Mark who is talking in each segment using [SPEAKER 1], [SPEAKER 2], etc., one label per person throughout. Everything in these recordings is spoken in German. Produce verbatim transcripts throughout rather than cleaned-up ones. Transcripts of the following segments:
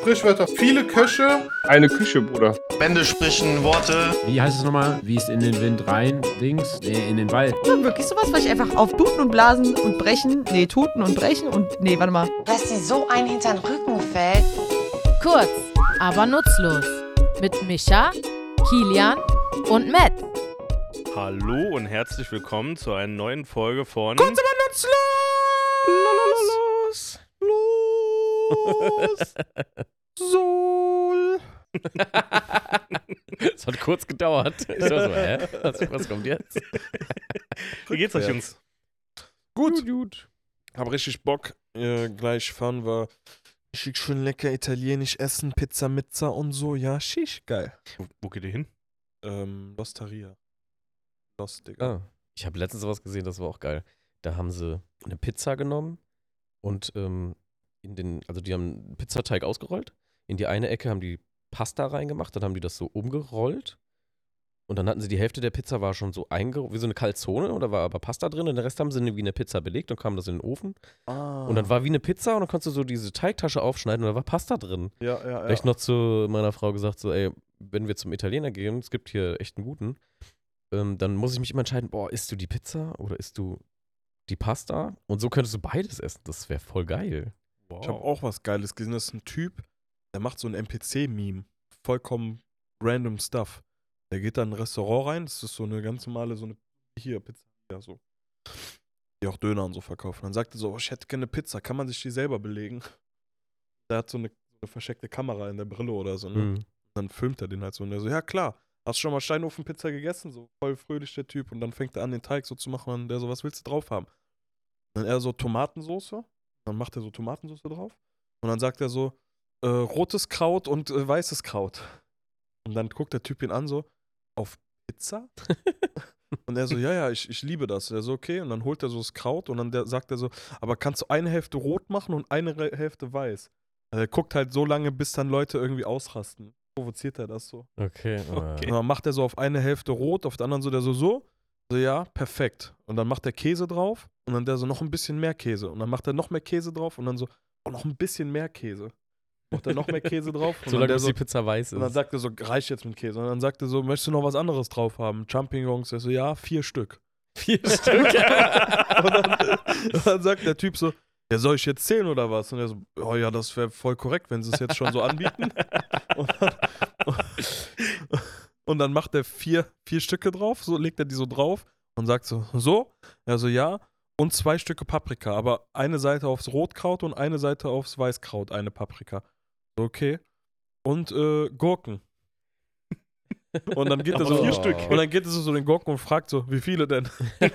[SPEAKER 1] Sprichwörter. Viele Köche.
[SPEAKER 2] Eine Küche, Bruder.
[SPEAKER 3] Bände sprechen Worte.
[SPEAKER 4] Wie heißt es nochmal? Wie es in den Wind rein, Dings, nee, in den Wald.
[SPEAKER 5] Ja, wirklich sowas, weil ich einfach auf Tuten und Blasen und Brechen, nee, Tuten und Brechen und, nee, warte mal.
[SPEAKER 6] Dass dir so ein hintern Rücken fällt.
[SPEAKER 7] Kurz, aber nutzlos. Mit Micha, Kilian und Matt.
[SPEAKER 8] Hallo und herzlich willkommen zu einer neuen Folge von
[SPEAKER 1] Kurz, aber nutzlos!
[SPEAKER 2] Los!
[SPEAKER 1] Los! Sol!
[SPEAKER 2] Es hat kurz gedauert. Ich war so, hä? Was, was kommt jetzt?
[SPEAKER 8] Wie geht's euch, Jungs?
[SPEAKER 1] Gut.
[SPEAKER 2] Gut, gut.
[SPEAKER 1] Hab richtig Bock. Äh, gleich fahren wir schick schön lecker italienisch essen, Pizza, Mizza und so. Ja, schick, geil.
[SPEAKER 8] Wo, wo geht ihr hin?
[SPEAKER 1] Ähm, L'Osteria. Lost, Digga.
[SPEAKER 2] Ah, ich habe letztens was gesehen, das war auch geil. Da haben sie eine Pizza genommen und ähm, in den, also die haben einen Pizzateig ausgerollt. In die eine Ecke haben die Pasta reingemacht, dann haben die das so umgerollt. Und dann hatten sie die Hälfte der Pizza war schon so eingerollt, wie so eine Calzone, und da war aber Pasta drin. Und den Rest haben sie wie eine Pizza belegt und kam das in den Ofen.
[SPEAKER 1] Ah.
[SPEAKER 2] Und dann war wie eine Pizza und dann konntest du so diese Teigtasche aufschneiden und da war Pasta drin.
[SPEAKER 1] Ja, ja,
[SPEAKER 2] Da hab
[SPEAKER 1] ja.
[SPEAKER 2] ich noch zu meiner Frau gesagt, so, ey, wenn wir zum Italiener gehen, es gibt hier echt einen guten, ähm, dann muss ich mich immer entscheiden, boah, isst du die Pizza oder isst du die Pasta? Und so könntest du beides essen. Das wäre voll geil.
[SPEAKER 8] Wow.
[SPEAKER 1] Ich habe auch was Geiles gesehen. Das ist ein Typ, der macht so ein N P C-Meme. Vollkommen random Stuff. Der geht dann in ein Restaurant rein. Das ist so eine ganz normale, so eine, hier, Pizza, ja, so. Die auch Döner und so verkaufen. Dann sagt er so, oh, ich hätte gerne Pizza. Kann man sich die selber belegen? Der hat so eine, so eine versteckte Kamera in der Brille oder so, ne?
[SPEAKER 2] Mhm.
[SPEAKER 1] Dann filmt er den halt so. Und der so, ja klar, hast du schon mal Steinofenpizza gegessen? So voll fröhlich der Typ. Und dann fängt er an, den Teig so zu machen. Und der so, was willst du drauf haben? Dann er so Tomatensoße. Dann macht er so Tomatensoße drauf. Und dann sagt er so, äh, rotes Kraut und äh, weißes Kraut. Und dann guckt der Typ ihn an so, auf Pizza? Und er so, ja, ja, ich, ich liebe das. Er so, okay. Und dann holt er so das Kraut und dann der, sagt er so, aber kannst du eine Hälfte rot machen und eine Re- Hälfte weiß? Also er guckt halt so lange, bis dann Leute irgendwie ausrasten. Provoziert er das so.
[SPEAKER 2] Okay.
[SPEAKER 1] Und dann macht er so auf eine Hälfte rot, auf der anderen so, der so, so. So, ja, perfekt. Und dann macht er Käse drauf und dann der so noch ein bisschen mehr Käse. Und dann macht er noch mehr Käse drauf und dann so, oh, noch ein bisschen mehr Käse. Macht er noch mehr Käse drauf. Und
[SPEAKER 2] Solange
[SPEAKER 1] dann der
[SPEAKER 2] bis
[SPEAKER 1] so,
[SPEAKER 2] die Pizza weiß
[SPEAKER 1] und dann
[SPEAKER 2] ist.
[SPEAKER 1] sagt er so, reicht jetzt mit Käse. Und dann sagt er so, möchtest du noch was anderes drauf haben? Champignons. Er so, ja, vier Stück.
[SPEAKER 2] Vier Stück.
[SPEAKER 1] und, dann, und dann sagt der Typ so, ja, soll ich jetzt zählen oder was? Und er so, oh ja, das wäre voll korrekt, wenn sie es jetzt schon so anbieten. und, dann, und dann macht er vier, vier Stücke drauf, so legt er die so drauf und sagt so, so? Er so, ja. Und zwei Stücke Paprika, aber eine Seite aufs Rotkraut und eine Seite aufs Weißkraut, eine Paprika. Okay. Und äh, Gurken. Und dann geht er so
[SPEAKER 2] Oh.
[SPEAKER 1] vier Stück. Und dann geht er so zu den Gurken und fragt so, wie viele denn?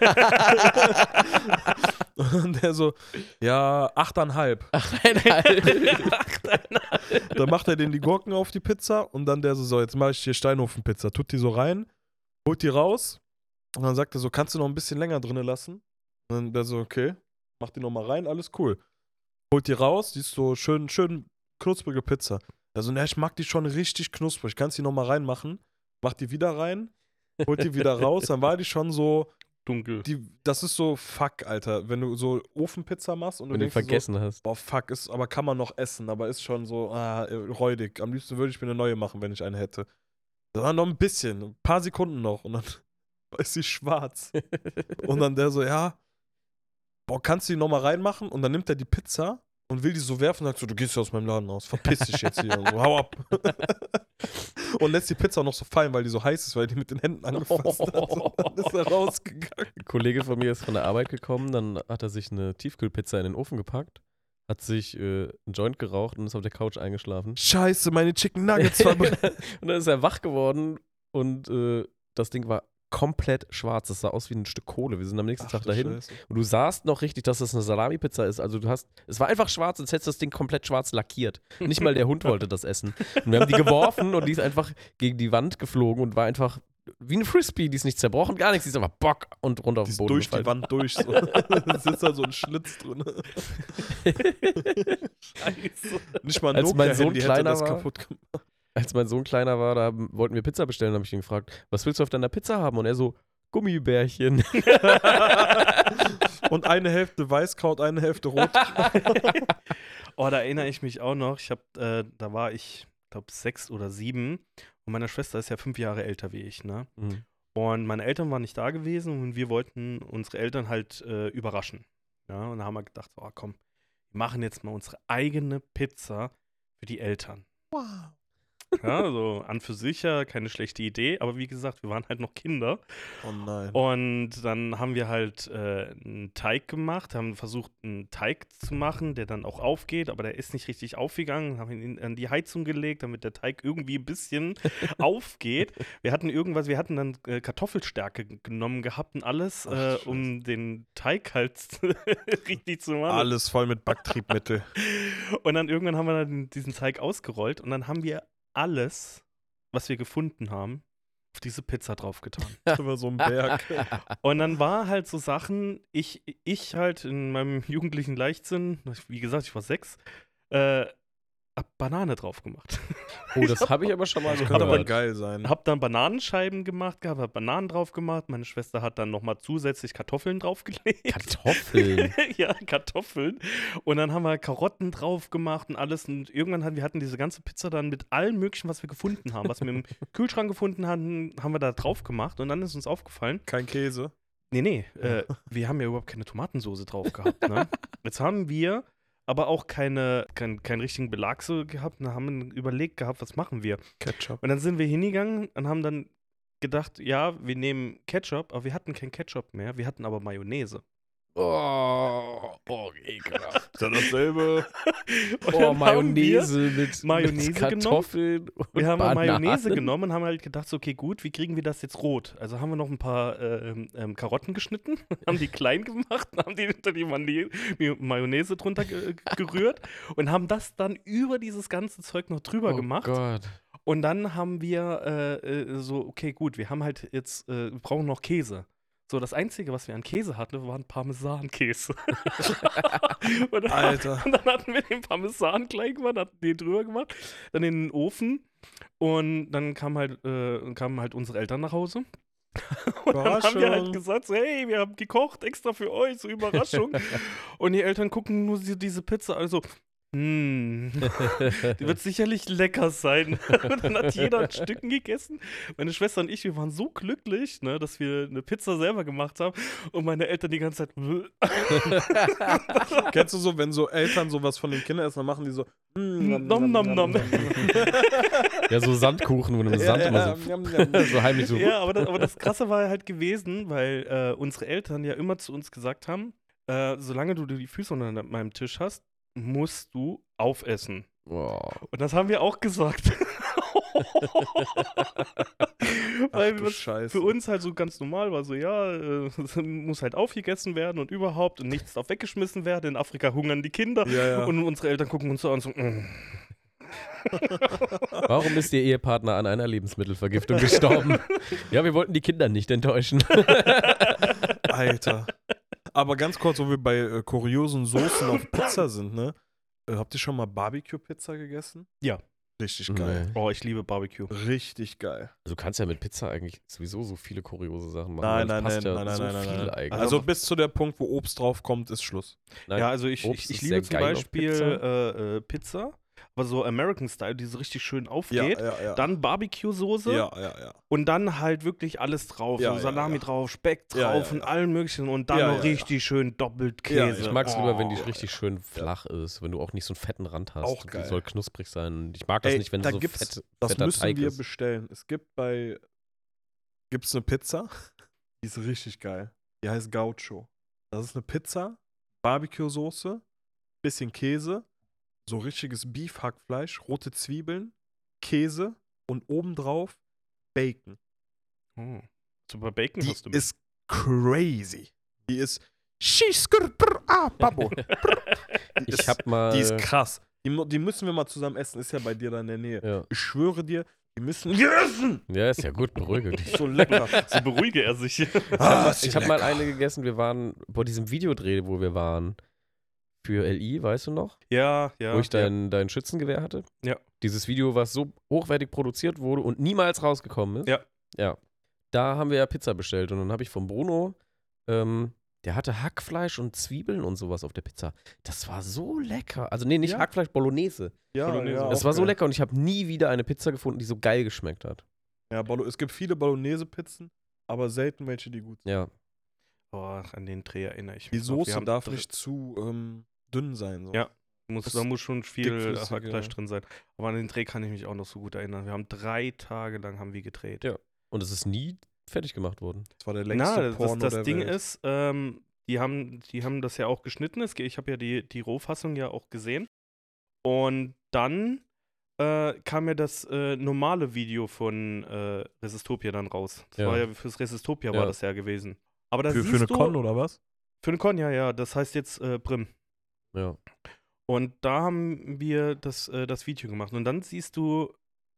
[SPEAKER 1] Und der so, ja, achteinhalb.
[SPEAKER 2] Achteinhalb.
[SPEAKER 1] Dann macht er den die Gurken auf die Pizza und dann der so, so, jetzt mache ich hier Steinofenpizza. Tut die so rein, holt die raus und dann sagt er so, kannst du noch ein bisschen länger drinnen lassen? Und dann der so, okay, macht die noch mal rein, alles cool. Holt die raus, die ist so schön, schön knusprige Pizza. Also, ne, ich mag die schon richtig knusprig. Kannst die noch mal reinmachen, macht die wieder rein, holt die wieder raus, dann war die schon so,
[SPEAKER 8] Dunkel.
[SPEAKER 1] die, das ist so fuck, Alter, wenn du so Ofenpizza machst und du
[SPEAKER 2] Wenn du
[SPEAKER 1] denkst dir
[SPEAKER 2] vergessen hast.
[SPEAKER 1] so, boah, fuck, ist, aber kann man noch essen, aber ist schon so, ah, äh, räudig. Am liebsten würde ich mir eine neue machen, wenn ich eine hätte. Da war noch ein bisschen, ein paar Sekunden noch und dann ist sie schwarz. Und dann der so, ja, boah, kannst du die nochmal reinmachen? Und dann nimmt er die Pizza und will die so werfen und sagt so, du gehst aus meinem Laden raus, verpiss dich jetzt hier und so, hau ab. Und lässt die Pizza noch so fallen, weil die so heiß ist, weil die mit den Händen angefasst hat. Und dann ist er rausgegangen.
[SPEAKER 2] Ein Kollege von mir ist von der Arbeit gekommen, dann hat er sich eine Tiefkühlpizza in den Ofen gepackt, hat sich äh, einen Joint geraucht und ist auf der Couch eingeschlafen.
[SPEAKER 1] Scheiße, meine Chicken Nuggets verbrennen.
[SPEAKER 2] Und dann ist er wach geworden und äh, das Ding war komplett schwarz. Das sah aus wie ein Stück Kohle. Wir sind am nächsten
[SPEAKER 1] Ach,
[SPEAKER 2] Tag
[SPEAKER 1] du
[SPEAKER 2] dahin.
[SPEAKER 1] Scheiße.
[SPEAKER 2] Und du sahst noch richtig, dass das eine Salami-Pizza ist. Also du hast, es war einfach schwarz, als hättest du das Ding komplett schwarz lackiert. Nicht mal der Hund wollte das essen. Und wir haben die geworfen und die ist einfach gegen die Wand geflogen und war einfach wie ein Frisbee, die ist nicht zerbrochen, gar nichts, die ist einfach bock und runter auf
[SPEAKER 1] Die
[SPEAKER 2] den
[SPEAKER 1] ist
[SPEAKER 2] Boden
[SPEAKER 1] durch
[SPEAKER 2] gefallen.
[SPEAKER 1] die Wand durch. So. Da sitzt da so ein Schlitz drin.
[SPEAKER 8] Scheiße.
[SPEAKER 1] Nicht mal ein
[SPEAKER 2] Als mein
[SPEAKER 1] Nokia-Handy
[SPEAKER 2] Sohn
[SPEAKER 1] hätte
[SPEAKER 2] kleiner
[SPEAKER 1] das
[SPEAKER 2] war-
[SPEAKER 1] kaputt gemacht.
[SPEAKER 2] Als mein Sohn kleiner war, da wollten wir Pizza bestellen, habe ich ihn gefragt, was willst du auf deiner Pizza haben? Und er so, Gummibärchen.
[SPEAKER 1] Und eine Hälfte Weißkraut, eine Hälfte Rot.
[SPEAKER 8] Oh, da erinnere ich mich auch noch. Ich hab, äh, da war ich, glaube sechs oder sieben und meine Schwester ist ja fünf Jahre älter wie ich, ne?
[SPEAKER 2] Mhm.
[SPEAKER 8] Und meine Eltern waren nicht da gewesen und wir wollten unsere Eltern halt äh, überraschen. Ja, und da haben wir gedacht, oh komm, wir machen jetzt mal unsere eigene Pizza für die Eltern.
[SPEAKER 1] Wow.
[SPEAKER 8] Ja, also an für sich ja keine schlechte Idee, aber wie gesagt, wir waren halt noch Kinder.
[SPEAKER 1] Oh nein.
[SPEAKER 8] Und dann haben wir halt äh, einen Teig gemacht, haben versucht, einen Teig zu machen, der dann auch aufgeht, aber der ist nicht richtig aufgegangen, haben ihn an die Heizung gelegt, damit der Teig irgendwie ein bisschen aufgeht. Wir hatten irgendwas, wir hatten dann äh, Kartoffelstärke genommen gehabt und alles,
[SPEAKER 1] Ach,
[SPEAKER 8] äh,
[SPEAKER 1] Scheiße.
[SPEAKER 8] um den Teig halt richtig zu machen.
[SPEAKER 1] Alles voll mit Backtriebmittel.
[SPEAKER 8] Und dann irgendwann haben wir dann diesen Teig ausgerollt und dann haben wir alles, was wir gefunden haben, auf diese Pizza draufgetan.
[SPEAKER 1] Über so einen Berg.
[SPEAKER 8] Und dann war halt so Sachen, ich, ich halt in meinem jugendlichen Leichtsinn, wie gesagt, ich war sechs, äh, hab Banane drauf gemacht.
[SPEAKER 2] Oh, das habe ich aber schon mal
[SPEAKER 1] Das könnte aber
[SPEAKER 2] gehört.
[SPEAKER 1] geil sein.
[SPEAKER 8] Hab dann Bananenscheiben gemacht gehabt, hab Bananen drauf gemacht. Meine Schwester hat dann nochmal zusätzlich Kartoffeln draufgelegt.
[SPEAKER 2] Kartoffeln.
[SPEAKER 8] Ja, Kartoffeln. Und dann haben wir Karotten drauf gemacht und alles. Und irgendwann hatten wir hatten diese ganze Pizza dann mit allem Möglichen, was wir gefunden haben. Was wir im Kühlschrank gefunden hatten, haben wir da drauf gemacht. Und dann ist uns aufgefallen,
[SPEAKER 1] Kein Käse.
[SPEAKER 8] nee, nee, äh, wir haben ja überhaupt keine Tomatensoße drauf gehabt. Ne? Jetzt haben wir aber auch keine, kein, keinen richtigen Belag so gehabt und haben überlegt gehabt, was machen wir.
[SPEAKER 1] Ketchup.
[SPEAKER 8] Und dann sind wir hingegangen und haben dann gedacht, ja, wir nehmen Ketchup, aber wir hatten kein Ketchup mehr, wir hatten aber Mayonnaise.
[SPEAKER 2] Oh, oh ekelhaft.
[SPEAKER 1] Ist ja dasselbe.
[SPEAKER 8] Und
[SPEAKER 2] Oh,
[SPEAKER 8] dann
[SPEAKER 2] Mayonnaise mit,
[SPEAKER 8] Mayonnaise
[SPEAKER 2] mit Kartoffeln und
[SPEAKER 8] Wir haben
[SPEAKER 2] Bananen.
[SPEAKER 8] Mayonnaise genommen und haben halt gedacht, so, okay, gut, wie kriegen wir das jetzt rot? Also haben wir noch ein paar ähm, ähm, Karotten geschnitten, haben die klein gemacht, haben die hinter die Mane- Mayonnaise drunter ge gerührt und haben das dann über dieses ganze Zeug noch drüber
[SPEAKER 2] Oh
[SPEAKER 8] gemacht.
[SPEAKER 2] Gott.
[SPEAKER 8] Und dann haben wir äh, äh, so, okay, gut, wir haben halt jetzt, äh, wir brauchen noch Käse. So, das Einzige, was wir an Käse hatten, war ein Parmesankäse. und, dann,
[SPEAKER 1] Alter.
[SPEAKER 8] und dann hatten wir den Parmesan gleich gemacht, hatten den drüber gemacht, dann in den Ofen und dann kam halt, äh, kamen halt unsere Eltern nach Hause. Und dann haben wir halt
[SPEAKER 1] Überraschung.
[SPEAKER 8] gesagt, so, hey, wir haben gekocht, extra für euch, so Überraschung. Und die Eltern gucken nur so diese Pizza, also, hm, die wird sicherlich lecker sein. Und dann hat jeder ein Stücken gegessen. Meine Schwester und ich, wir waren so glücklich, ne, dass wir eine Pizza selber gemacht haben. Und meine Eltern die ganze Zeit.
[SPEAKER 1] Kennst du so, wenn so Eltern sowas von den Kindern essen, dann machen die so. mm,
[SPEAKER 8] Nom, nom, nom.
[SPEAKER 2] Ja, so Sandkuchen, wo du mit
[SPEAKER 1] Ja,
[SPEAKER 2] Sand
[SPEAKER 1] ja,
[SPEAKER 2] immer so,
[SPEAKER 1] njam, njam.
[SPEAKER 2] so heimlich so.
[SPEAKER 8] Ja, aber das, aber das Krasse war halt gewesen, weil äh, unsere Eltern ja immer zu uns gesagt haben, äh, solange du die Füße unter meinem Tisch hast, musst du aufessen.
[SPEAKER 2] Oh.
[SPEAKER 8] Und das haben wir auch gesagt. Weil
[SPEAKER 1] Ach du
[SPEAKER 8] was
[SPEAKER 1] Scheiße.
[SPEAKER 8] für uns halt so ganz normal war, so ja, äh, es muss halt aufgegessen werden und überhaupt und nichts darf weggeschmissen werden. In Afrika hungern die Kinder
[SPEAKER 1] Ja, ja.
[SPEAKER 8] und unsere Eltern gucken uns so an, so, mm.
[SPEAKER 2] Warum ist Ihr Ehepartner an einer Lebensmittelvergiftung gestorben? Ja, wir wollten die Kinder nicht enttäuschen.
[SPEAKER 1] Alter. Aber ganz kurz, wo wir bei äh, kuriosen Soßen auf Pizza sind, ne? Äh, habt ihr schon mal Barbecue-Pizza gegessen?
[SPEAKER 8] Ja.
[SPEAKER 1] Richtig geil.
[SPEAKER 8] Oh, ich liebe Barbecue.
[SPEAKER 1] Richtig geil.
[SPEAKER 2] Also du kannst ja mit Pizza eigentlich sowieso so viele kuriose Sachen machen.
[SPEAKER 1] Nein,
[SPEAKER 2] weil es
[SPEAKER 1] nein,
[SPEAKER 2] passt
[SPEAKER 1] nein,
[SPEAKER 2] ja
[SPEAKER 1] nein,
[SPEAKER 2] so
[SPEAKER 1] nein, nein,
[SPEAKER 2] viel
[SPEAKER 1] nein.
[SPEAKER 2] eigentlich.
[SPEAKER 1] Also bis zu der Punkt, wo Obst drauf kommt, ist Schluss.
[SPEAKER 2] Nein,
[SPEAKER 8] Ja, also ich,
[SPEAKER 2] Obst
[SPEAKER 8] ich, ich
[SPEAKER 2] ist
[SPEAKER 8] liebe
[SPEAKER 2] sehr
[SPEAKER 8] zum
[SPEAKER 2] geil auf
[SPEAKER 8] Beispiel
[SPEAKER 2] Pizza.
[SPEAKER 8] äh, äh, Pizza, aber so American Style, die so richtig schön aufgeht.
[SPEAKER 1] Ja, ja, ja.
[SPEAKER 8] Dann Barbecue-Soße.
[SPEAKER 1] ja, ja, ja.
[SPEAKER 8] Und dann halt wirklich alles drauf.
[SPEAKER 1] Ja,
[SPEAKER 8] so
[SPEAKER 1] ja,
[SPEAKER 8] Salami
[SPEAKER 1] ja.
[SPEAKER 8] drauf, Speck drauf
[SPEAKER 1] Ja, ja,
[SPEAKER 8] und
[SPEAKER 1] ja.
[SPEAKER 8] allen möglichen. Und dann
[SPEAKER 1] Ja,
[SPEAKER 8] noch
[SPEAKER 1] ja, ja.
[SPEAKER 8] richtig schön doppelt
[SPEAKER 1] Ja,
[SPEAKER 8] Käse.
[SPEAKER 2] Ich mag es lieber, wenn die
[SPEAKER 8] Oh.
[SPEAKER 2] richtig schön flach ist, wenn du auch nicht so einen fetten Rand hast.
[SPEAKER 1] Auch
[SPEAKER 2] Die
[SPEAKER 1] geil.
[SPEAKER 2] soll knusprig sein. Ich mag das
[SPEAKER 1] Ey,
[SPEAKER 2] nicht, wenn
[SPEAKER 1] da
[SPEAKER 2] so
[SPEAKER 1] gibt's-
[SPEAKER 2] fett,
[SPEAKER 1] Das
[SPEAKER 2] fetter
[SPEAKER 1] müssen
[SPEAKER 2] Teig
[SPEAKER 1] wir
[SPEAKER 2] ist.
[SPEAKER 1] bestellen. Es gibt bei. Gibt's eine Pizza? Die ist richtig geil. Die heißt Gaucho. Das ist eine Pizza, Barbecue-Soße, bisschen Käse, so richtiges Beef-Hackfleisch, rote Zwiebeln, Käse und obendrauf Bacon.
[SPEAKER 8] Oh. So bei Bacon
[SPEAKER 1] Die
[SPEAKER 8] hast du mit.
[SPEAKER 1] ist crazy. Die ist. Schießgr- brr, ah, Babo. Die
[SPEAKER 2] Ich
[SPEAKER 1] ist-
[SPEAKER 2] hab mal.
[SPEAKER 1] Die ist krass. Die, mu- die müssen wir mal zusammen essen. Ist ja bei dir da in der Nähe.
[SPEAKER 2] ja.
[SPEAKER 1] Ich schwöre dir, die müssen wir essen.
[SPEAKER 2] ja, ist ja gut, beruhige dich.
[SPEAKER 1] So lecker.
[SPEAKER 8] So beruhige er sich.
[SPEAKER 1] Ah, ist die
[SPEAKER 2] Ich habe mal
[SPEAKER 1] lecker.
[SPEAKER 2] eine gegessen, wir waren bei diesem Videodreh, wo wir waren. Für L I, weißt du noch?
[SPEAKER 8] Ja, ja.
[SPEAKER 2] Wo ich dein, dein Schützengewehr hatte.
[SPEAKER 8] Ja.
[SPEAKER 2] Dieses Video, was so hochwertig produziert wurde und niemals rausgekommen ist.
[SPEAKER 8] Ja.
[SPEAKER 2] Ja. Da haben wir ja Pizza bestellt und dann habe ich von Bruno ähm, Der hatte Hackfleisch und Zwiebeln und sowas auf der Pizza. Das war so lecker. Also nee, nicht
[SPEAKER 1] Ja.
[SPEAKER 2] Hackfleisch, Bolognese.
[SPEAKER 1] Ja,
[SPEAKER 8] Bolognese.
[SPEAKER 1] ja,
[SPEAKER 2] Das
[SPEAKER 1] auch
[SPEAKER 2] war so
[SPEAKER 1] geil.
[SPEAKER 2] lecker und ich habe nie wieder eine Pizza gefunden, die so geil geschmeckt hat.
[SPEAKER 1] Ja, Bolo es gibt viele Bolognese-Pizzen, aber selten welche, die gut sind.
[SPEAKER 2] Ja.
[SPEAKER 8] Oh, an den Dreh erinnere ich
[SPEAKER 1] Die
[SPEAKER 8] mich. noch. Wir
[SPEAKER 1] Soße
[SPEAKER 8] haben
[SPEAKER 1] darf
[SPEAKER 8] dr-
[SPEAKER 1] nicht zu ähm, dünn sein. So.
[SPEAKER 8] Ja. Muss,
[SPEAKER 1] Das
[SPEAKER 8] da muss schon viel
[SPEAKER 1] dickflüssige,
[SPEAKER 8] Hackfleisch
[SPEAKER 1] ja.
[SPEAKER 8] drin sein. Aber an den Dreh kann ich mich auch noch so gut erinnern. Wir haben drei Tage lang haben wir gedreht.
[SPEAKER 2] Ja. Und es ist nie fertig gemacht worden.
[SPEAKER 1] Das war der längste
[SPEAKER 8] Na, das,
[SPEAKER 1] Porno
[SPEAKER 8] das
[SPEAKER 1] der
[SPEAKER 8] Ding
[SPEAKER 1] Welt.
[SPEAKER 8] ist, ähm, die, haben, die haben das ja auch geschnitten. Es ge- Ich habe ja die, die Rohfassung ja auch gesehen. Und dann äh, kam ja das äh, normale Video von äh, Resistopia dann raus. Das
[SPEAKER 2] Ja.
[SPEAKER 8] war ja fürs Resistopia
[SPEAKER 2] Ja.
[SPEAKER 8] war das ja gewesen. Aber da
[SPEAKER 1] für,
[SPEAKER 8] siehst
[SPEAKER 1] für eine
[SPEAKER 8] du,
[SPEAKER 1] Con oder was?
[SPEAKER 8] Für eine Con, ja, ja. Das heißt jetzt äh, Brim.
[SPEAKER 2] Ja.
[SPEAKER 8] Und da haben wir das, äh, das Video gemacht. Und dann siehst du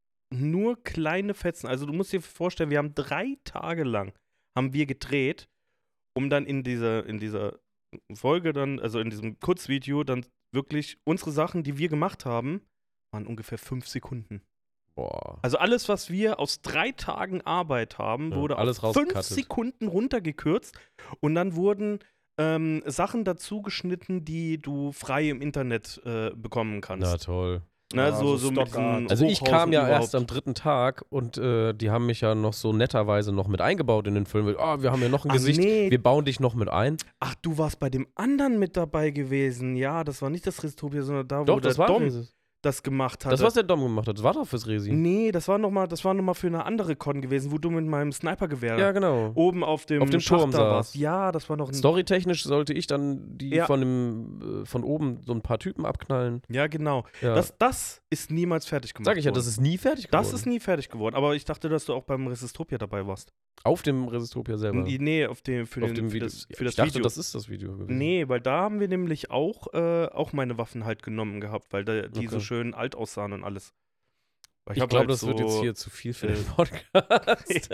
[SPEAKER 8] nur kleine Fetzen. Also du musst dir vorstellen, wir haben drei Tage lang haben wir gedreht, um dann in dieser, in dieser Folge dann, also in diesem Kurzvideo, dann wirklich unsere Sachen, die wir gemacht haben, waren ungefähr fünf Sekunden.
[SPEAKER 2] Boah.
[SPEAKER 8] Also alles, was wir aus drei Tagen Arbeit haben,
[SPEAKER 2] Ja,
[SPEAKER 8] wurde
[SPEAKER 2] alles
[SPEAKER 8] auf fünf
[SPEAKER 2] rausgecuttet.
[SPEAKER 8] Sekunden runtergekürzt und dann wurden ähm, Sachen dazu geschnitten, die du frei im Internet äh, bekommen kannst.
[SPEAKER 2] Na toll.
[SPEAKER 8] Na,
[SPEAKER 1] Ja,
[SPEAKER 8] so,
[SPEAKER 1] so
[SPEAKER 8] so mit
[SPEAKER 1] Stockart.
[SPEAKER 8] diesen
[SPEAKER 2] Also ich
[SPEAKER 8] Hochhaus
[SPEAKER 2] kam
[SPEAKER 8] und
[SPEAKER 2] ja
[SPEAKER 8] überhaupt.
[SPEAKER 2] erst am dritten Tag und äh, die haben mich ja noch so netterweise noch mit eingebaut in den Film. Oh, wir haben ja noch ein
[SPEAKER 8] Ach,
[SPEAKER 2] Gesicht,
[SPEAKER 8] nee.
[SPEAKER 2] wir bauen dich noch mit ein.
[SPEAKER 8] Ach, du warst bei dem anderen mit dabei gewesen. Ja, das war nicht das Restopia, sondern da, wo
[SPEAKER 2] Doch,
[SPEAKER 8] der
[SPEAKER 2] das war
[SPEAKER 8] Dom
[SPEAKER 2] Resi.
[SPEAKER 8] das gemacht hat.
[SPEAKER 2] Das, was der Dom gemacht hat, das war doch fürs Resi.
[SPEAKER 8] Nee, das war nochmal noch für eine andere Con gewesen, wo du mit meinem Snipergewehr
[SPEAKER 2] Ja, genau.
[SPEAKER 8] oben auf dem,
[SPEAKER 2] Auf dem
[SPEAKER 8] Schacht
[SPEAKER 2] Turm
[SPEAKER 8] da
[SPEAKER 2] saß.
[SPEAKER 8] warst. Ja, das war noch ein...
[SPEAKER 2] Storytechnisch sollte ich dann die
[SPEAKER 8] Ja.
[SPEAKER 2] von, dem, äh, von oben so ein paar Typen abknallen.
[SPEAKER 8] Ja, genau.
[SPEAKER 2] Ja.
[SPEAKER 8] Das, das ist niemals fertig gemacht
[SPEAKER 2] Sag ich ja,
[SPEAKER 8] worden.
[SPEAKER 2] das ist nie fertig geworden.
[SPEAKER 8] Das ist nie fertig geworden. Aber ich dachte, dass du auch beim Resistopia dabei warst.
[SPEAKER 2] Auf dem Resistopia selber.
[SPEAKER 8] Nee, nee, auf dem, für,
[SPEAKER 2] Auf
[SPEAKER 8] den,
[SPEAKER 2] dem
[SPEAKER 8] für
[SPEAKER 2] Video.
[SPEAKER 8] das, für das
[SPEAKER 2] ich dachte,
[SPEAKER 8] Video.
[SPEAKER 2] das ist das Video gewesen.
[SPEAKER 8] Nee, weil da haben wir nämlich auch, äh, auch meine Waffen halt genommen gehabt, weil da, die so
[SPEAKER 2] Okay.
[SPEAKER 8] schön alt aussahen und alles. Weil
[SPEAKER 2] Ich,
[SPEAKER 8] hab
[SPEAKER 2] glaube,
[SPEAKER 8] halt
[SPEAKER 2] das wird
[SPEAKER 8] so-
[SPEAKER 2] jetzt hier zu viel für
[SPEAKER 8] äh,
[SPEAKER 2] den Podcast.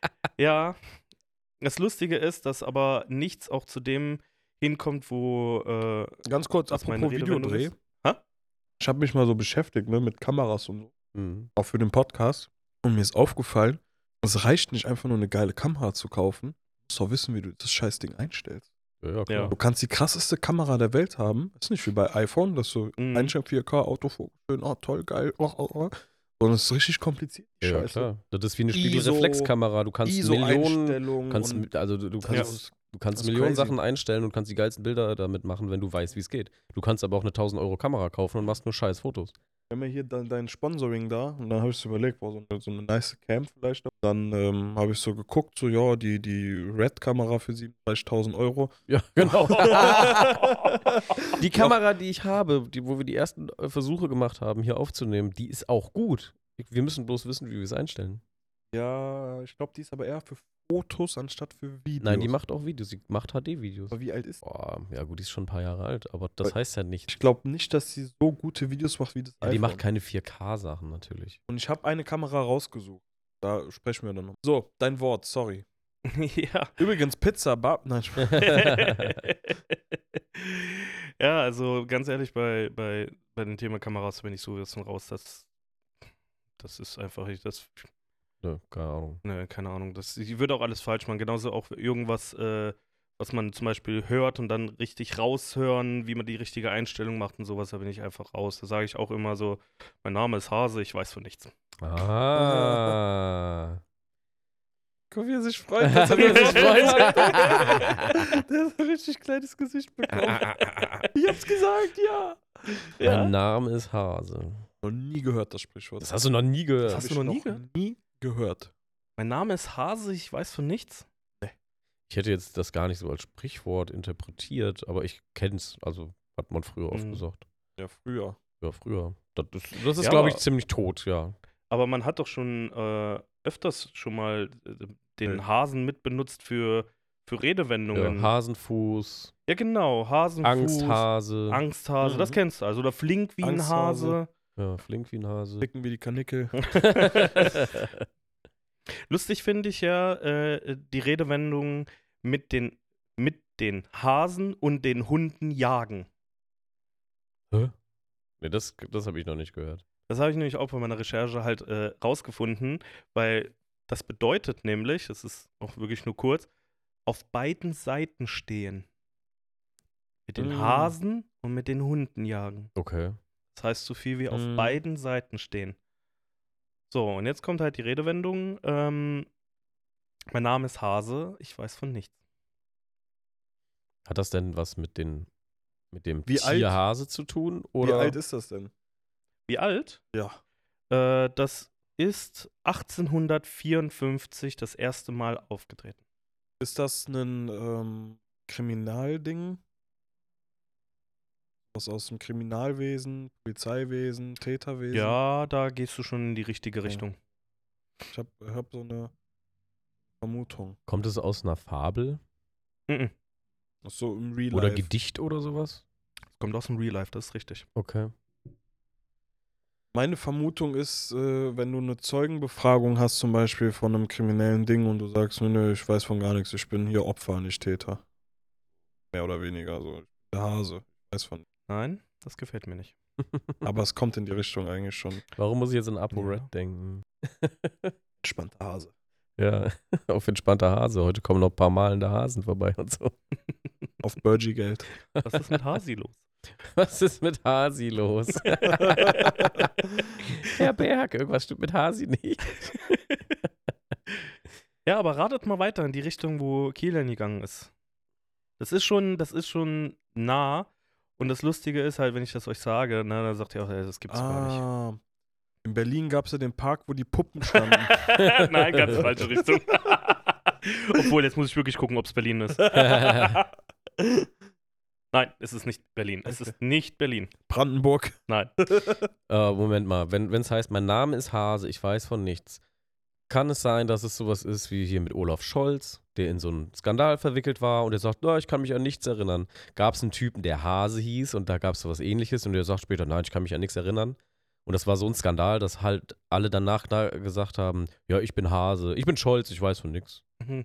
[SPEAKER 8] Ja. Das Lustige ist, dass aber nichts auch zu dem hinkommt, wo äh,
[SPEAKER 1] Ganz kurz,
[SPEAKER 8] was meine
[SPEAKER 1] apropos
[SPEAKER 8] Redewendung
[SPEAKER 1] Videodreh.
[SPEAKER 8] ist. Hä?
[SPEAKER 1] Ich habe mich mal so beschäftigt, ne, mit Kameras und so,
[SPEAKER 2] Mhm.
[SPEAKER 1] auch für den Podcast. Und mir ist aufgefallen, es reicht nicht einfach nur eine geile Kamera zu kaufen. Du musst auch wissen, wie du das Scheißding einstellst.
[SPEAKER 2] Ja, ja, klar.
[SPEAKER 8] Ja.
[SPEAKER 1] Du kannst die krasseste Kamera der Welt haben. Ist nicht wie bei iPhone, dass du
[SPEAKER 8] Mhm.
[SPEAKER 1] einstellst vier K, Autofokus, schön, oh toll, geil, oh, oh, oh. Sondern es ist richtig kompliziert. die
[SPEAKER 2] Ja,
[SPEAKER 1] Scheiße.
[SPEAKER 2] klar. Das ist wie eine
[SPEAKER 1] ISO,
[SPEAKER 2] Spiegelreflexkamera. Du kannst Millionen,
[SPEAKER 1] ISO-Einstellungen
[SPEAKER 2] kannst,
[SPEAKER 1] und
[SPEAKER 2] also du, du
[SPEAKER 1] das
[SPEAKER 2] kannst,
[SPEAKER 1] ist-
[SPEAKER 2] du kannst
[SPEAKER 1] das ist
[SPEAKER 2] Millionen
[SPEAKER 1] crazy.
[SPEAKER 2] Sachen einstellen und kannst die geilsten Bilder damit machen, wenn du weißt, wie es geht. Du kannst aber auch eine tausend Euro Kamera kaufen und machst nur scheiß Fotos.
[SPEAKER 1] Wir haben ja hier dann dein Sponsoring da und dann habe ich so überlegt, boah, so eine, so eine nice Cam vielleicht. Dann ähm, habe ich so geguckt, so ja, die, die Red-Kamera für siebenunddreißigtausend Euro.
[SPEAKER 2] Ja, genau. Die Kamera, die ich habe, die, wo wir die ersten äh, Versuche gemacht haben, hier aufzunehmen, die ist auch gut. Wir müssen bloß wissen, wie wir es einstellen.
[SPEAKER 1] Ja, ich glaube, die ist aber eher für Fotos anstatt für Videos.
[SPEAKER 2] Nein, die macht auch Videos. Die macht H D-Videos.
[SPEAKER 1] Aber wie alt ist die?
[SPEAKER 2] Boah, ja gut, die ist schon ein paar Jahre alt, aber das
[SPEAKER 1] Weil-
[SPEAKER 2] heißt ja nichts.
[SPEAKER 1] Ich glaube nicht, dass sie so gute Videos macht wie das
[SPEAKER 2] Ja, die
[SPEAKER 1] iPhone.
[SPEAKER 2] macht keine vier K-Sachen natürlich.
[SPEAKER 1] Und ich habe eine Kamera rausgesucht. Da sprechen wir dann noch. So, dein Wort, sorry.
[SPEAKER 8] ja.
[SPEAKER 1] Übrigens, Pizza, Bar. Nein, Spaß.
[SPEAKER 8] Ja, also ganz ehrlich, bei, bei, bei dem Thema Kameras bin ich sowas von raus. Das, das ist einfach, ich, das,
[SPEAKER 2] Ja, keine Ahnung.
[SPEAKER 8] ne, keine Ahnung. Das, ich würde auch alles falsch machen. Genauso auch irgendwas, äh, was man zum Beispiel hört und dann richtig raushören, wie man die richtige Einstellung macht und sowas, da bin ich einfach raus. Da sage ich auch immer so, mein Name ist Hase, ich weiß von nichts.
[SPEAKER 2] Ah.
[SPEAKER 1] Guck, wie er sich freut. Dass er
[SPEAKER 2] Wie er sich
[SPEAKER 1] freut.
[SPEAKER 2] freut.
[SPEAKER 1] Der hat ein richtig kleines Gesicht bekommen. Ich hab's gesagt, ja.
[SPEAKER 2] Mein Name ist Hase.
[SPEAKER 1] Noch nie gehört, das Sprichwort.
[SPEAKER 2] Das hast du noch nie gehört.
[SPEAKER 8] Das hast
[SPEAKER 1] Hab
[SPEAKER 8] du
[SPEAKER 1] ich
[SPEAKER 8] noch nie gehört?
[SPEAKER 1] Nie gehört.
[SPEAKER 8] Mein Name ist Hase, ich weiß von nichts.
[SPEAKER 2] Ich hätte jetzt das gar nicht so als Sprichwort interpretiert, aber ich kenn's. Also hat man früher oft
[SPEAKER 8] Mhm.
[SPEAKER 2] gesagt.
[SPEAKER 1] Ja, früher.
[SPEAKER 2] Ja, früher. Das ist, das ist
[SPEAKER 8] Ja,
[SPEAKER 2] glaube ich,
[SPEAKER 8] aber-
[SPEAKER 2] ziemlich tot, ja.
[SPEAKER 8] Aber man hat doch schon äh, öfters schon mal äh, den
[SPEAKER 1] Nee.
[SPEAKER 8] Hasen mitbenutzt für, für
[SPEAKER 2] ja
[SPEAKER 8] Redewendungen.
[SPEAKER 2] Hasenfuß,
[SPEAKER 8] Ja, genau. Hasenfuß,
[SPEAKER 2] Angsthase.
[SPEAKER 8] Angsthase, das
[SPEAKER 1] Mhm.
[SPEAKER 8] kennst du. Also, oder flink wie ein
[SPEAKER 1] Angsthase.
[SPEAKER 8] Hase.
[SPEAKER 2] Ja, flink wie ein Hase.
[SPEAKER 1] Dicken wie die Kanickel.
[SPEAKER 8] Lustig finde ich ja äh, die Redewendung mit den, mit den Hasen und den Hunden jagen.
[SPEAKER 2] Hä? Nee, das, das habe ich noch nicht gehört.
[SPEAKER 8] Das habe ich nämlich auch bei meiner Recherche halt äh, rausgefunden, weil das bedeutet nämlich, das ist auch wirklich nur kurz, auf beiden Seiten stehen. Mit den
[SPEAKER 1] Mm.
[SPEAKER 8] Hasen und mit den Hunden jagen.
[SPEAKER 2] Okay.
[SPEAKER 8] Das heißt so viel wie auf
[SPEAKER 1] Mm.
[SPEAKER 8] beiden Seiten stehen. So, und jetzt kommt halt die Redewendung. Ähm, mein Name ist Hase, ich weiß von nichts.
[SPEAKER 2] Hat das denn was mit, den, mit dem
[SPEAKER 1] Wie alt?
[SPEAKER 2] Tier Hase zu tun?
[SPEAKER 1] Wie
[SPEAKER 2] Oder?
[SPEAKER 1] alt ist das denn?
[SPEAKER 8] Wie alt?
[SPEAKER 1] Ja.
[SPEAKER 8] Äh, das ist achtzehnhundertvierundfünfzig das erste Mal aufgetreten.
[SPEAKER 1] Ist das ein ähm, Kriminalding? Was aus dem Kriminalwesen, Polizeiwesen, Täterwesen?
[SPEAKER 8] Ja, da gehst du schon in die richtige Richtung.
[SPEAKER 1] Ich habe hab so eine Vermutung.
[SPEAKER 2] Kommt es aus einer Fabel?
[SPEAKER 8] Mhm.
[SPEAKER 1] So im Real
[SPEAKER 2] Oder
[SPEAKER 1] Life.
[SPEAKER 2] Gedicht oder sowas?
[SPEAKER 8] Kommt aus dem Real Life, das ist richtig.
[SPEAKER 2] Okay.
[SPEAKER 1] Meine Vermutung ist, äh, wenn du eine Zeugenbefragung hast, zum Beispiel von einem kriminellen Ding und du sagst, nö, nö, ich weiß von gar nichts, ich bin hier Opfer, nicht Täter. Mehr oder weniger so. Der Hase, ich weiß von.
[SPEAKER 8] Nein, das gefällt mir nicht.
[SPEAKER 1] Aber es kommt in die Richtung eigentlich schon.
[SPEAKER 2] Warum muss ich jetzt an Apo
[SPEAKER 8] Ja.
[SPEAKER 2] Red denken?
[SPEAKER 1] Entspannter Hase.
[SPEAKER 2] Ja, auf entspannter Hase. Heute kommen noch ein paar malende Hasen vorbei und so.
[SPEAKER 1] Auf Burgie-Geld.
[SPEAKER 8] Was ist mit Hasi los?
[SPEAKER 2] Was ist mit Hasi los? Herr Berg, irgendwas stimmt mit Hasi nicht.
[SPEAKER 8] Ja, aber ratet mal weiter in die Richtung, wo Kilian gegangen ist. Das ist schon, das ist schon nah. Und das Lustige ist halt, wenn ich das euch sage, ne, dann sagt ihr auch, ey, das gibt's gar nicht.
[SPEAKER 1] Ah, in Berlin gab es ja den Park, wo die Puppen standen.
[SPEAKER 8] Nein, ganz falsche Richtung. Obwohl, jetzt muss ich wirklich gucken, ob es Berlin ist. Nein, es ist nicht Berlin. Es ist nicht Berlin.
[SPEAKER 1] Brandenburg.
[SPEAKER 8] Nein.
[SPEAKER 2] Äh, Moment mal, wenn es heißt, mein Name ist Hase, ich weiß von nichts, kann es sein, dass es sowas ist wie hier mit Olaf Scholz, der in so einen Skandal verwickelt war und der sagt, na, ich kann mich an nichts erinnern. Gab es einen Typen, der Hase hieß und da gab es sowas Ähnliches und der sagt später, nein, ich kann mich an nichts erinnern. Und das war so ein Skandal, dass halt alle danach da gesagt haben, ja, ich bin Hase, ich bin Scholz, ich weiß von nichts.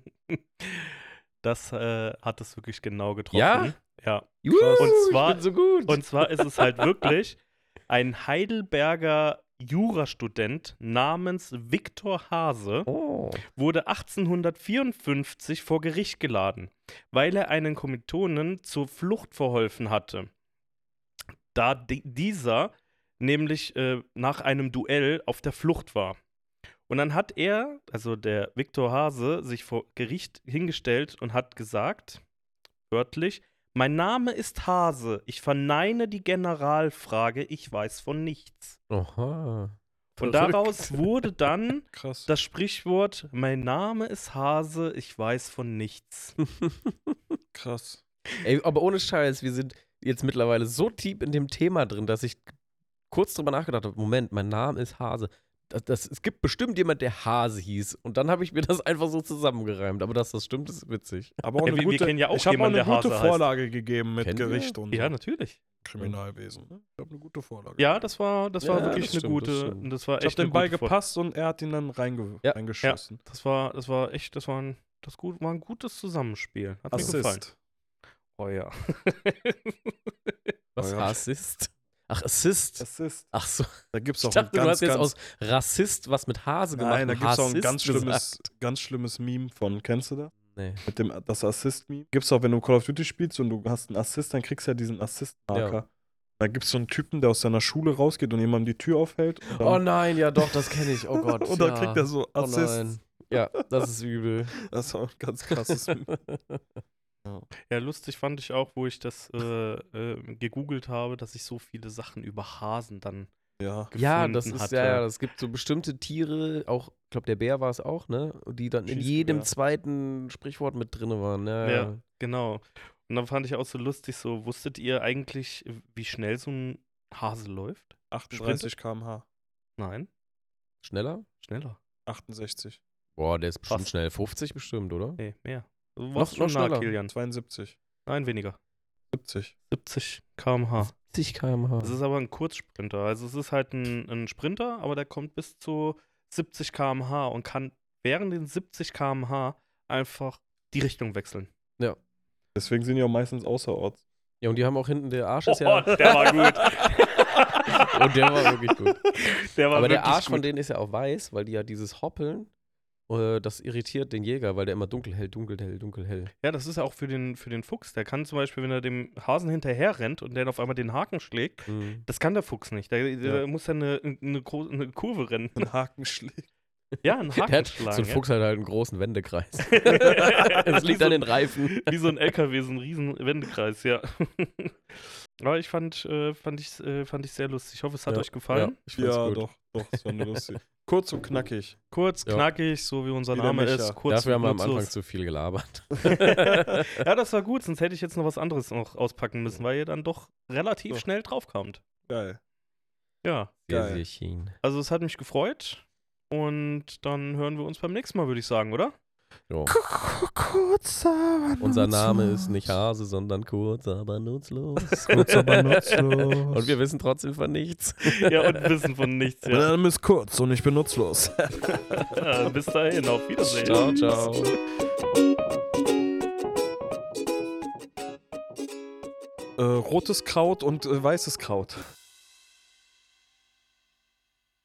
[SPEAKER 8] Das äh, hat es wirklich genau getroffen.
[SPEAKER 2] Ja?
[SPEAKER 8] Ja.
[SPEAKER 2] Juhu,
[SPEAKER 8] Und zwar-
[SPEAKER 2] ich bin so gut.
[SPEAKER 8] Und zwar ist es halt wirklich ein Heidelberger Jurastudent namens Viktor Hase
[SPEAKER 2] oh.
[SPEAKER 8] wurde achtzehnhundertvierundfünfzig vor Gericht geladen, weil er einen Kommilitonen zur Flucht verholfen hatte. Da di- dieser nämlich äh, nach einem Duell auf der Flucht war. Und dann hat er, also der Viktor Hase, sich vor Gericht hingestellt und hat gesagt, wörtlich, mein Name ist Hase, ich verneine die Generalfrage, ich weiß von nichts.
[SPEAKER 2] Aha.
[SPEAKER 8] Und
[SPEAKER 2] Verrückt.
[SPEAKER 8] daraus wurde dann
[SPEAKER 1] Krass.
[SPEAKER 8] das Sprichwort, mein Name ist Hase, ich weiß von nichts.
[SPEAKER 1] Krass.
[SPEAKER 2] Ey, aber ohne Scheiß, wir sind jetzt mittlerweile so tief in dem Thema drin, dass ich kurz drüber nachgedacht habe, Moment, mein Name ist Hase. Das, das, es gibt bestimmt jemand, der Hase hieß. Und dann habe ich mir das einfach so zusammengereimt. Aber dass das stimmt, ist witzig.
[SPEAKER 1] Aber auch
[SPEAKER 8] Ja,
[SPEAKER 1] eine
[SPEAKER 8] wir- wir
[SPEAKER 1] gute,
[SPEAKER 8] kennen ja auch
[SPEAKER 1] ich habe auch
[SPEAKER 8] jemanden,
[SPEAKER 1] eine
[SPEAKER 8] der
[SPEAKER 1] gute
[SPEAKER 8] Hase heißt.
[SPEAKER 1] Vorlage gegeben mit
[SPEAKER 2] Kennen wir?
[SPEAKER 1] Gericht und
[SPEAKER 8] Ja,
[SPEAKER 1] so.
[SPEAKER 8] natürlich.
[SPEAKER 1] Kriminalwesen. ne? Ich habe eine gute Vorlage.
[SPEAKER 8] Ja, das war, das war
[SPEAKER 2] Ja,
[SPEAKER 8] wirklich
[SPEAKER 2] das
[SPEAKER 8] eine
[SPEAKER 2] stimmt, das
[SPEAKER 8] gute,
[SPEAKER 2] stimmt.
[SPEAKER 8] das war
[SPEAKER 1] Ich habe
[SPEAKER 8] echt eine
[SPEAKER 1] den Ball
[SPEAKER 8] gute Vor-
[SPEAKER 1] gepasst und er hat ihn dann reinge
[SPEAKER 2] Ja.
[SPEAKER 1] reingeschossen.
[SPEAKER 8] Das war, das war echt, das war ein, das gut, war ein gutes Zusammenspiel. Hat mir gefallen.
[SPEAKER 1] Assist.
[SPEAKER 8] Oh ja.
[SPEAKER 2] Was?
[SPEAKER 1] Oh ja.
[SPEAKER 2] Assist? Ach, Assist.
[SPEAKER 1] Assist.
[SPEAKER 2] Ach so.
[SPEAKER 1] Da gibt es
[SPEAKER 2] Ich
[SPEAKER 1] auch
[SPEAKER 2] dachte,
[SPEAKER 1] ein
[SPEAKER 2] du
[SPEAKER 1] ganz,
[SPEAKER 2] hast jetzt
[SPEAKER 1] ganz,
[SPEAKER 2] aus Rassist was mit Hase gemacht.
[SPEAKER 1] Nein, da
[SPEAKER 2] und
[SPEAKER 1] gibt es auch ein
[SPEAKER 2] Hassist
[SPEAKER 1] ganz schlimmes,
[SPEAKER 2] gesagt.
[SPEAKER 1] ganz schlimmes Meme von, kennst du das?
[SPEAKER 2] Nee.
[SPEAKER 1] Mit dem das Assist-Meme. Gibt es auch, wenn du Call of Duty spielst und du hast einen Assist, dann kriegst du ja diesen Assist-Marker.
[SPEAKER 2] Ja.
[SPEAKER 1] Da gibt es so einen Typen, der aus seiner Schule rausgeht und jemandem die Tür aufhält. Und dann,
[SPEAKER 2] Oh nein, ja doch, das kenne ich. Oh Gott.
[SPEAKER 1] und dann
[SPEAKER 2] ja.
[SPEAKER 1] kriegt er so
[SPEAKER 2] Oh
[SPEAKER 1] Assist.
[SPEAKER 2] nein. Ja, das ist übel.
[SPEAKER 1] Das ist auch ein ganz krasses Meme.
[SPEAKER 8] Ja, lustig fand ich auch, wo ich das äh, äh, gegoogelt habe, dass ich so viele Sachen über Hasen dann
[SPEAKER 1] Ja.
[SPEAKER 8] gefunden
[SPEAKER 2] Ja, das ist
[SPEAKER 8] hatte.
[SPEAKER 2] ja, ja, es gibt so bestimmte Tiere, auch, ich glaube, der Bär war es auch, ne? Die dann in
[SPEAKER 1] Schießbär.
[SPEAKER 2] jedem zweiten Sprichwort mit drin waren. Ja,
[SPEAKER 8] Ja,
[SPEAKER 2] ja.
[SPEAKER 8] genau. Und dann fand ich auch so lustig, so, wusstet ihr eigentlich, wie schnell so ein Hase läuft?
[SPEAKER 1] achtunddreißig Kilometer pro Stunde.
[SPEAKER 8] Nein,
[SPEAKER 2] Schneller?
[SPEAKER 8] schneller.
[SPEAKER 1] achtundsechzig.
[SPEAKER 2] Boah, der ist bestimmt
[SPEAKER 8] Fast.
[SPEAKER 2] schnell. fünfzig bestimmt, oder?
[SPEAKER 8] Nee, mehr. Du
[SPEAKER 2] Noch-
[SPEAKER 8] warst schon
[SPEAKER 2] noch
[SPEAKER 8] nah,
[SPEAKER 2] schneller.
[SPEAKER 8] Kilian.
[SPEAKER 1] zweiundsiebzig.
[SPEAKER 8] Nein, weniger.
[SPEAKER 1] siebzig.
[SPEAKER 8] siebzig Kilometer pro Stunde.
[SPEAKER 2] siebzig Kilometer pro
[SPEAKER 8] Das ist aber ein Kurzsprinter. Also es ist halt ein, ein Sprinter, aber der kommt bis zu siebzig Kilometer pro Stunde und kann während den siebzig Kilometer pro Stunde einfach die Richtung wechseln.
[SPEAKER 1] Deswegen sind die auch meistens außerorts.
[SPEAKER 2] Ja, und die haben auch hinten, der Arsch
[SPEAKER 8] Oh,
[SPEAKER 2] ist ja.
[SPEAKER 8] der war gut.
[SPEAKER 2] Und der war wirklich gut.
[SPEAKER 8] Der war
[SPEAKER 2] Aber der
[SPEAKER 8] wirklich
[SPEAKER 2] Arsch von
[SPEAKER 8] gut.
[SPEAKER 2] denen ist ja auch weiß, weil die ja dieses Hoppeln Äh, das irritiert den Jäger, weil der immer dunkel, hell, dunkel, hell, dunkel, hell.
[SPEAKER 8] Ja, das ist ja auch für den, für den Fuchs. Der kann zum Beispiel, wenn er dem Hasen hinterher rennt und der auf einmal den Haken schlägt,
[SPEAKER 2] Mhm.
[SPEAKER 8] das kann der Fuchs nicht. Der, der
[SPEAKER 1] Ja.
[SPEAKER 8] muss dann eine, eine, Gro- eine Kurve rennen.
[SPEAKER 1] Ein Hakenschläg.
[SPEAKER 8] Ja, einen
[SPEAKER 2] Der
[SPEAKER 8] Haken
[SPEAKER 2] hat,
[SPEAKER 8] schlagen.
[SPEAKER 2] so ein
[SPEAKER 8] ja.
[SPEAKER 2] Fuchs hat halt einen großen Wendekreis.
[SPEAKER 8] Das
[SPEAKER 2] Das liegt an den Reifen.
[SPEAKER 8] Wie so ein L K W, so ein riesen Wendekreis, ja. Aber ich fand, äh, fand ich, äh, fand ich sehr lustig. Ich hoffe, es hat
[SPEAKER 2] Ja,
[SPEAKER 8] euch gefallen.
[SPEAKER 2] Ja, ich fand's
[SPEAKER 1] Ja,
[SPEAKER 2] gut.
[SPEAKER 1] doch, doch, das war nur lustig. Kurz und knackig.
[SPEAKER 8] Kurz,
[SPEAKER 2] Ja.
[SPEAKER 8] knackig, so wie unser
[SPEAKER 1] Wie der
[SPEAKER 8] Name
[SPEAKER 1] Micha.
[SPEAKER 8] ist. Kurz
[SPEAKER 2] Dafür haben wir am
[SPEAKER 8] nutzlos.
[SPEAKER 2] Anfang zu viel gelabert.
[SPEAKER 8] Ja, das war gut, sonst hätte ich jetzt noch was anderes noch auspacken müssen, weil ihr dann doch relativ
[SPEAKER 1] So.
[SPEAKER 8] schnell draufkamt.
[SPEAKER 1] Geil.
[SPEAKER 8] Ja,
[SPEAKER 2] Sehr,
[SPEAKER 1] Geil.
[SPEAKER 2] sehr schön.
[SPEAKER 8] also es hat mich gefreut und dann hören wir uns beim nächsten Mal, würde ich sagen, oder?
[SPEAKER 2] Jo.
[SPEAKER 1] Kurz, aber
[SPEAKER 2] Unser Name ist nicht Hase, sondern kurz, aber nutzlos.
[SPEAKER 1] Kurz, aber nutzlos.
[SPEAKER 2] Und wir wissen trotzdem von nichts.
[SPEAKER 8] Ja, und wissen von nichts.
[SPEAKER 1] Mein
[SPEAKER 8] Ja.
[SPEAKER 1] Name ist kurz und ich bin nutzlos.
[SPEAKER 8] Ja, bis dahin, auf Wiedersehen.
[SPEAKER 2] Ciao, ciao.
[SPEAKER 1] äh, rotes Kraut und äh, weißes Kraut.